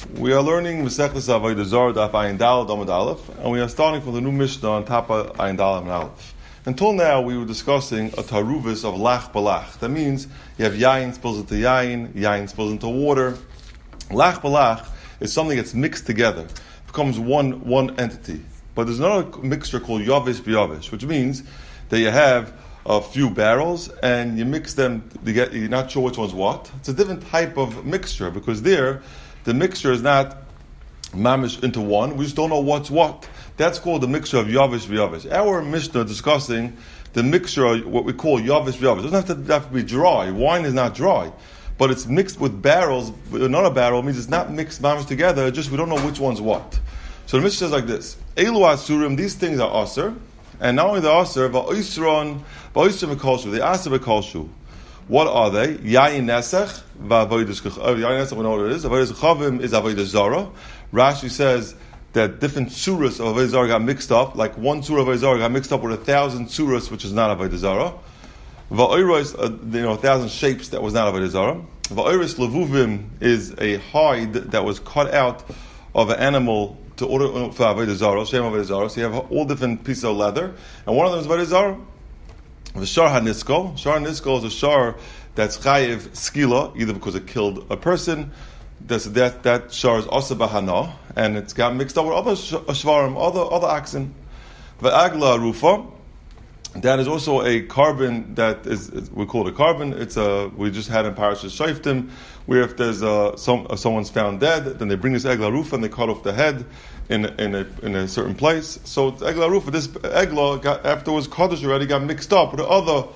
We are learning Masechtas Avodah Zarah Daf Ayin Daled Amud Aleph, and we are starting from the new Mishnah on top of Ayin Daled Amud Aleph. Until now, we were discussing a taruvis of lach balach. That means you have yayin spills into yayin spills into water. Lach balach is something that's mixed together, it becomes one entity. But there's another mixture called yavish b'yavish, which means that you have a few barrels and you mix them together. You're not sure which one's what. It's a different type of mixture because there, the mixture is not mamish into one. We just don't know what's what. That's called the mixture of yavish v'yavish. Our Mishnah discussing the mixture of what we call yavish v'yavish. It doesn't have to be dry. Wine is not dry. But it's mixed with barrels. Another barrel means it's not mixed mamish together, just we don't know which one's what. So the Mishnah says like this. Elu asurim, these things are aser. And not only the aser, va'oisron v'kolshu. They aser v'kolshu. What are they? Yayin nesech, v'avodas yayin nesech, we know what it is. Avodas chavim is avodas zara. Rashi says that different surahs of avodas zara got mixed up. Like one surah of avodas zara got mixed up with 1,000 surahs, which is not avodas zara. Va'oros, 1,000 shapes that was not avodas zara. Va'oros levuvim is a hide that was cut out of an animal to order for avodas zara, shem avodas zara. So you have all different pieces of leather, and one of them is avodas zara. The shar haniskol. Shar haniskol is a shar that's chayiv skila, either because it killed a person. That shar is also bahana, and it's got mixed up with other shvarim, other oxen. The agla rufa. That is also a carbon that is we call it a carbon. We just had in Parashas Shoftim, where if there's someone's found dead, then they bring this egla rufa and they cut off the head in a certain place. So egla rufa, this egla after it was kaddish already got mixed up with the other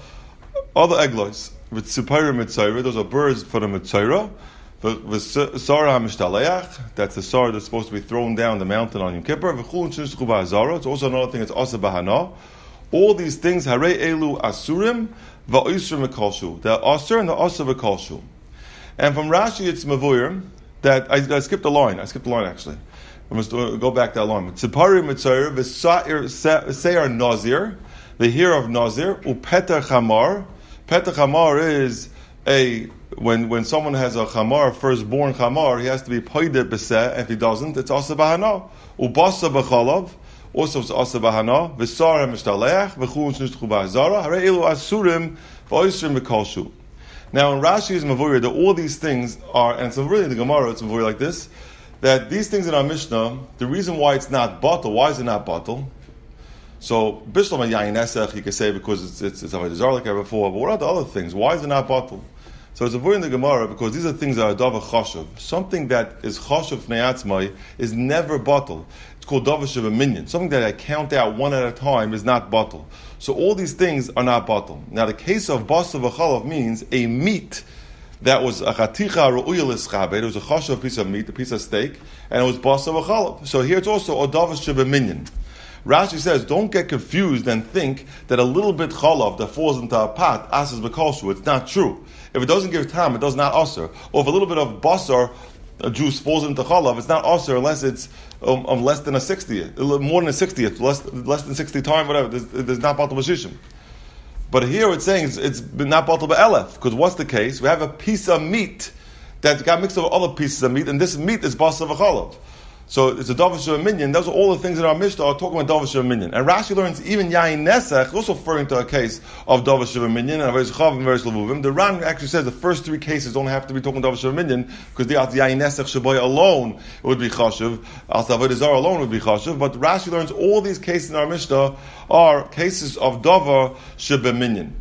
eglos. With supayra mitzayra, those are birds for the mitzayra. With sara hamishtalayach, that's the sara that's supposed to be thrown down the mountain on Yom Kippur. V'chul shishchu ba'azara, it's also another thing. It's asa bahana. All these things, harei elu asurim va'oisrim v'kolshu. They're asur and they're asa v'kolshu. And from Rashi, it's mavuyr that I skipped a line. Actually. We must go back that line. Tzipari mitzayir v'seyar nazir, the hair of nazir, u'peter chamar. Peter chamar is when someone has a chamar, firstborn chamar, he has to be paideh b'seh. If he doesn't, it's asa b'hana. U'basa b'chalav. Also, it's asa bahana. V'sara mishtaleach v'chun shnishchu ba'azara. Harei elu asurim v'oisrim v'kolshu. Now, in Rashi's mavur, that all these things are, and so really the Gemara, it's mavur like this, that these things in our Mishnah, the reason why it's not batal, why is it not batal? So, bishlam yayin esech, you can say because it's avodah zara like I before, but what are the other things? Why is it not batal? So it's a mavur in the Gemara because these are things that are dava chashuv. Something that is chashuv ne'atzmai is never batal. Called Davish of a minion. Something that I count out one at a time is not batal. So all these things are not batal. Now the case of basa v'chalav means a meat that was a chaticha ru'uya l'schabe. It was a chashav piece of meat, a piece of steak, and it was basa v'chalav. So here it's also a davish of a minion. Rashi says, don't get confused and think that a little bit chalav that falls into a pot asas b'kolshu. It's not true. If it doesn't give time, it does not asr. Or if a little bit of basar juice falls into chalav, it's not asr unless it's less than a 60th, more than a 60th, less than 60 times, whatever. There's not batal b'shishim. But here it's saying it's not batal b'elef, because what's the case? We have a piece of meat that got mixed with other pieces of meat, and this meat is basa v'chalav. So it's a davish of a minion. Those are all the things in our Mishnah are talking about davish of a minion. And Rashi learns even yayin nesech, also referring to a case of davish of a minion, and avodas chavim and avodas levuvim. The Ran actually says the first three cases don't have to be talking davish of a minion, because the yayin nesech shaboy alone it would be chashuv, as avodas zara alone would be chashuv. But Rashi learns all these cases in our Mishnah are cases of davar shebe minion.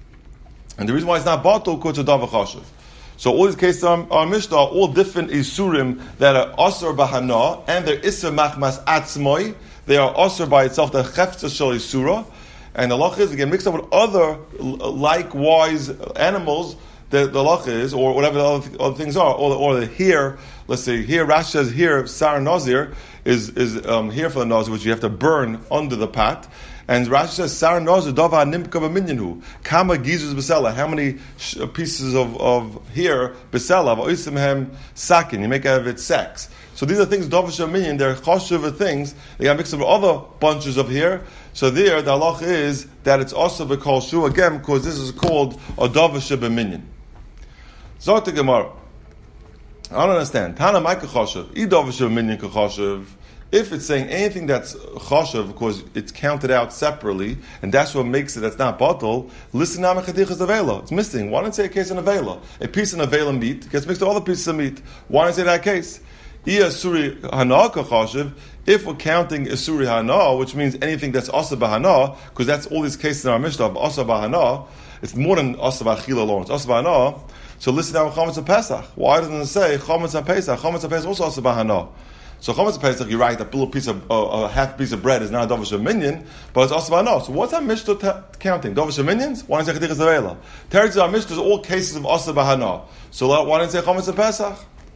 And the reason why it's not batal because it's a davar chashuv. So all these cases are Mishnah are all different isurim that are asur bahana, and they're isur machmas atzmoi. They are asur by itself, the chefza shel isura. And the lach is, they get mixed up with other likewise animals, the lach is, or whatever the other things are, or the hair. Let's say here, Rashi says here, sar nazir is hair for the nazir, which you have to burn under the pot. And Rashi says, Sar Nazir Dava Nimka B'Minyanhu. Kama Gizus B'Sela. How many pieces of hair, B'Sela, V'Oisim Hem Sakin. You make out of it sacks. So these are things, Davish Minyan, they're chashuv things. They got mixed up with other bunches of hair. So there, the halach is that it's also B'Kol again, because this is called a Davish Minyan. Zot Gemara. I don't understand. Tana Maika Choshev, Idovashev Minyan Kachoshev. If it's saying anything that's Choshev, because it's counted out separately, and that's what makes it, that's not bottle, listen now, Mechadichas Avela. It's missing. Why don't you say a case in Avela? A piece in Avela meat gets mixed with all the pieces of meat. Why don't you say that case? Iya Suri Hana Kachoshev, if we're counting Isuri Hana, which means anything that's Asa Bahana, because that's all these cases in our Mishnah of Asa Bahana, it's more than Asa Bachila alone, it's Asa Bahana. So listen now, Chametz and Pesach. Why doesn't it say Chametz and Pesach? Chametz and Pesach also Asa Bahana. So Chametz and Pesach, you're right, that little piece of, a half piece of bread is not a Dovish Minyan, but it's Asa Bahana. So what's that Mishnah counting? Dovish Minyans? Why don't you say Chadichas Avela? Teretz our Mishnah is all cases of Asa Bahana. So why don't you say Chametz and Pesach?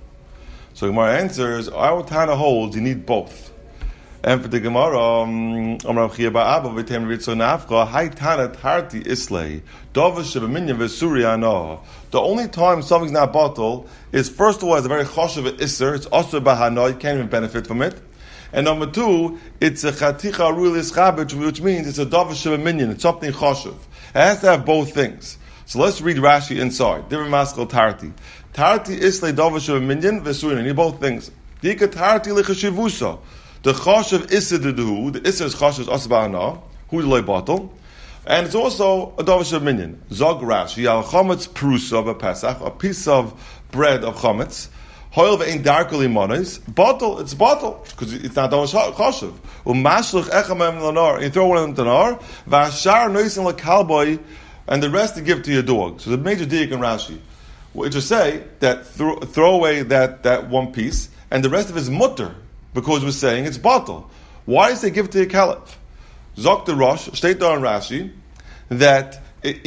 So Gemara answers, our Tana holds you need both. And for the Gemara, Amrav Chia Ba'Abba v'Tem Ritzo Nafcha, Hai Tana Tarti Islay, Dovish Minyan v'Suri Ana. The only time something's not bottle is, first of all, it's a very choshev isser. It's also bahana. You can't even benefit from it. And number two, it's a chaticha rulis chabit, which means it's a dovish minyan. It's something choshev. It has to have both things. So let's read Rashi inside. Different maskal tarti. Tarti islay dovish minyan v'surin. You need both things. Dika tarti lichashivusa. The choshev isser dedu. The isser is choshev also bahana. Who the loy bottle. And it's also a dovish minyan. Zog Rashi, al chametz prusa of a Pesach, a piece of bread of chametz. Hoil ve'ein darkly monos. Bottle, it's bottle because it's not dovish choshev. Umashluch echamem lanar. You throw one of them to nar. V'ashar noisin lekalboy, and the rest you give to your dog. So the major diak in Rashi, which just say that throw away that one piece, and the rest of it is mutter because we're saying it's bottle. Why does they give it to your caliph? Zok the Rosh, state there on Rashi, that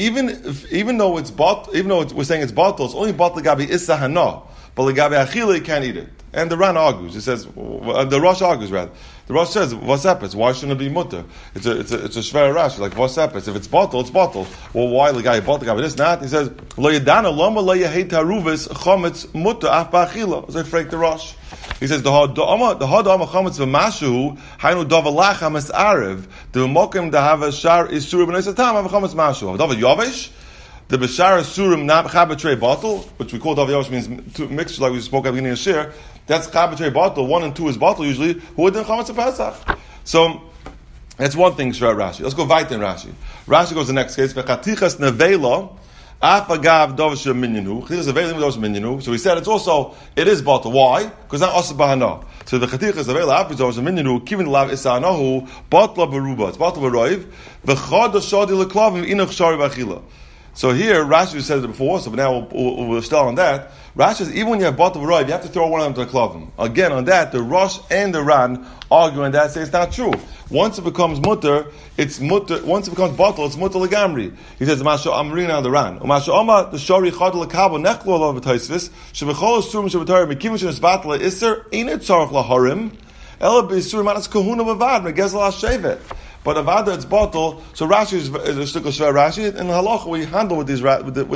even though it's we're saying it's bottle, it's only bottle legabi issa hana, but legabi achila you can't eat it. And the Ran argues. He says the Rosh argues rather. The Rosh says what's happens? Why shouldn't it be mutter? It's a shver Rashi like what's happens? If it's bottle, it's bottle. Well, why legabi bottle legabi this not? He says lo yadana lama lo yahet haruvis chometz mutter af ba'achila. So I freak the Rosh. He says the hadama chametz v'mashu hainu davalach hamas arev the mokim dahava shar isur b'nei satam have chametz mashu davar yavish the b'shar isurim not chabetrei bottle, which we call davar yavish means mixture like we spoke at the beginning of shir. That's chabetrei bottle. 1 and 2 is bottle usually. Who would then chametz Pesach? So that's one thing. Shra Rashi. Let's go weiter in Rashi. Rashi goes to the next case. V'chatichas nevela. Afagav dovish minyanu. So he said it is bottle. Why? Because not also bahana. So the chatichas avela after dovish minyanu kivin lav isanahu botla beruba. It's botla beroiv. V'chad shadi leklavim inuch shari b'achila. So here Rashi said it before. So now we'll start on that. Rashi says even when you have botla beroiv, you have to throw one of them to the klavim. Again on that, the Rosh and the Ran argue on that, say it's not true. Once it becomes mutter, it's mutter. Once it becomes bottle, it's mutter legamri. He says, "Masha amrin al the Ran. Masha Oma the shari chad lekabo nechlo alav v'taisvis shebechol surim shebetayim mekivin shenisbatla iser ain't tzarich laharim ela b'isurim manas kahuna b'vad megezel hashevet." But avada it's bottle. So Rashi is a shtickle shver Rashi. In halacha we handle with this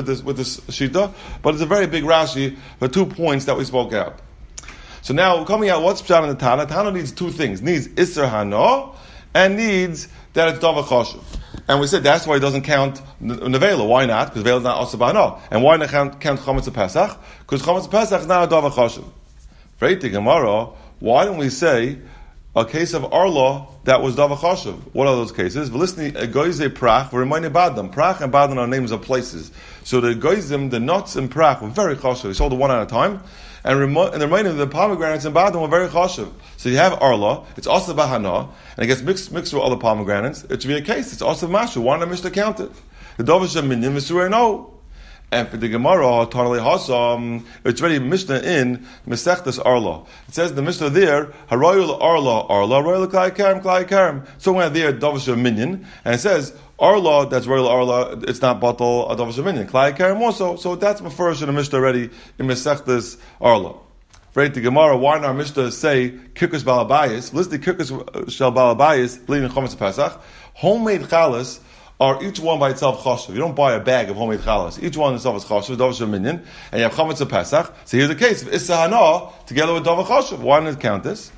shita, but it's a very big Rashi for 2 points that we spoke out. So now coming out, what's pshat in the Tana? Tana needs 2 things: needs iser hana, and needs that it's davar choshev. And we said that's why it doesn't count nevela. Why not? Because nevela is not also bahana. And why not count chametz Pesach? Because chametz Pesach is not a davar choshev. Right? The Gemara. Why don't we say a case of arla that was davar choshev? What are those cases? V'lisni goyze prach v'remayin badam. Prach and badam are names of places. So the goyzim, the nuts and prach were very choshev. We sold it one at a time. And the remaining of the pomegranates and badam were very choshev. So you have arla, it's also bahana, and it gets mixed with other pomegranates. It should be a case. It's also mashu. Why not Mishnah count it? The dovish minyan v'surei no. And for the Gemara, Tanali Hasam, it's already Mishnah in Mesechtes Arla. It says the Mishnah there, Haroyul Arla, Royal Klai Karim. So when there, Dovish Minyan, and it says, Arla, that's Royal Arla, it's not bottle, a Dovish Minyan. Klai Karim also. So that's the first in the Mishnah already in Mesechtes Arla. Right, the Gemara, why not Mishnah say, Kirkus Balabayas, list the Kirkus Shel Balabayas, bleeding Chometz Pesach, homemade chalas, are each one by itself choshev. You don't buy a bag of homemade chalas. Each one itself is choshev, dovish minyan, and you have chametz Pesach. So here's the case of issa hana together with davar choshev. Why didn't it count this?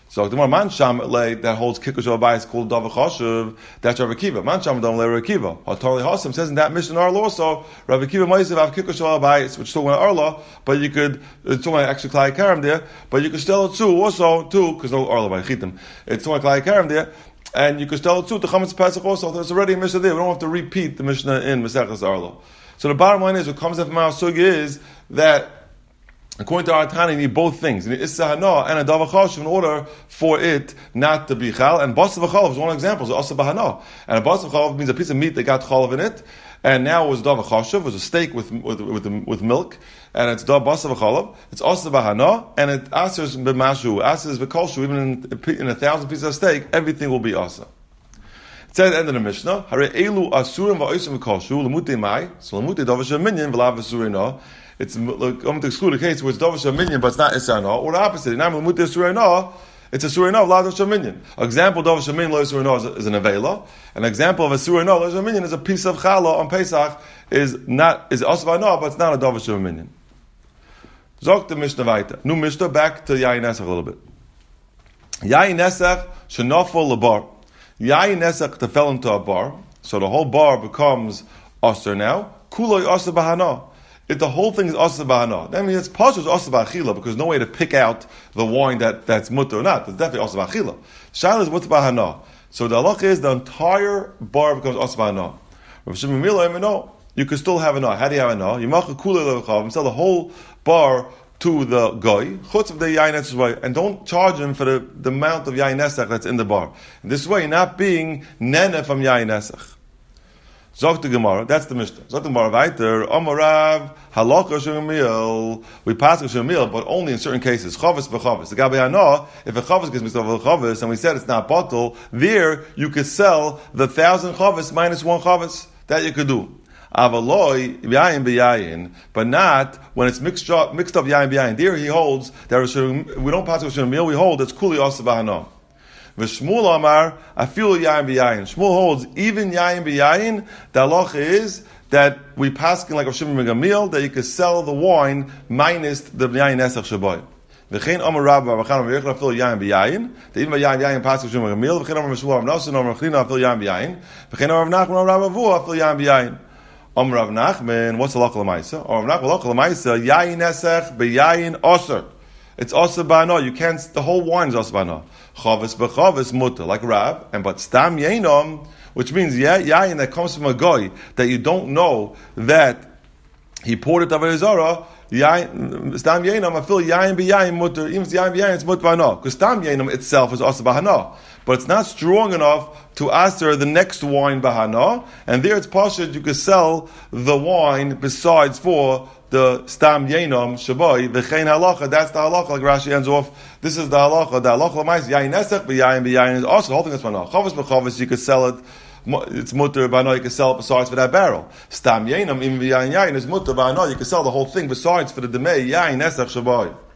So the more mansham that holds kikush al is called davar chashuv. That's Rav Akiva. Mansham don't lay Rav Akiva. Hatali Hasam says in that mission in our law also Rav Akiva might have kikush al which is talking about our law, but you could it's talking about actually klai karam there, but you could still it too because no arla by chitim. It's talking about klai karam there. And you could still it too to Chametz Pesach also. There's already a Mishnah there. We don't have to repeat the Mishnah in Maseches Arlo. So the bottom line is, what comes from our sugi is that according to our Tana, you need both things. You need Issa Hana and a Davar Chashuv in order for it not to be Chal. And Basa V'Chalav is one example, so Asa B'Hana. And a Basa V'Chalav means a piece of meat that got Chalav in it. And now it was Davar Chashuv, was a steak with milk. And it's Basa V'Chalav. It's Asa B'Hana. And it Asers B'Mashu. Asers B'Kolshu. Even in 1,000 pieces of steak, everything will be Asa. It says at the end of the Mishnah, Hare Elu Asurim V'Oisim V'Kolshu, Lemute Mai, so Lemute Davar Sheminyan V'Lav V'Surina. It's going to exclude a case where it's Davar Sheminyan, but it's not Isana, or the opposite. Now, Lemute Surina, it's a Surina V'Lav Sheminyan. Example, Davar Sheminyan Lo Surina is an Avela. An example of a Surina Lo Sheminyan is a piece of Challah on Pesach, is Asvana, but it's not a Davar Sheminyan. Zog the Mishnah weiter. New Mishnah, back to Yain Nesach a little bit. Yain Nesach Shenafol Lebar. Yain Nesach to fell into a bar, so the whole bar becomes Aser now. Kuloi Aser Bahana. If the whole thing is Aser Bahana, that means it's partial Aser Bachila, because no way to pick out the wine that's mutter or not. It's definitely Aser Bachila. Shaila is mutter Bahana. So the halach is the entire bar becomes Aser Bahana. Rav Shimon Mila, no, you can still have a no. How do you have a no? You make a kuloi levachav and sell the whole bar to the guy, chutz of the yain nesach, and don't charge him for the amount of yain nesach that's in the bar. In this way, you're not being nene from yain nesach. Zog the Gemara, that's the Mishnah. Zog the Gemara weiter, Amarav, halakha shemil. We pass shemil, but only in certain cases. Chavis b'chavis. The Gabi Hana, if a chavis gets mixed up with a chavis, and we said it's not bottle, there you could sell the 1,000 chavis minus 1 chavis. That you could do. Avaloi yayin b'yayin, but not when it's mixed up yayin b'yayin. There he holds that we don't pass shemil. We hold it's kuli asa b'hana. V'Shmuel Amar afilu yayin b'yayin. Shmuel holds even yayin b'yayin. The halacha is that we pass like a Shimon Gamliel that you can sell the wine minus the yayin nesach shaboy. V'chein Amar Rabba v'chan Amar Yechon afilu yayin b'yayin. That even by yayin b'yayin pass Shimon Gamliel. V'chein Amar Shmuel Amar Nasan Amar Chlina afilu yayin b'yayin. V'chein Amar Rav Nachman Amar Rabba Vu afilu yayin b'yayin. Amar Rav Nachman, what's the halacha l'maisa? Amar Rav Nachman halacha l'maisa yayin nesach b'yayin osir. It's also b'ana. You can't. The whole wine is also b'ana. Chavis b'chavis mutter, like Rab, and but stam yeinom, which means yayin that comes from a guy that you don't know that he poured it over his zara. Stam yeinom, I feel yayin b'yayin mutter. Even yayin b'yayin, it's mutter b'ana, because stam yeinom itself is also b'hana, but it's not strong enough to answer the next wine b'hana, and there it's pashut you could sell the wine besides for the stam yenom shaboy v'chein halacha. That's the halacha. Like Rashi ends off. This is the halacha. The halacha l'mais yayin nesach b'yayin is also the whole thing is b'ana. Chavis b'chavis you could sell it. It's mutter b'ana. You could sell it besides for that barrel. Stam yenom even b'yayin is mutter b'ana. You could sell the whole thing besides for the demei yayin nesach shaboy.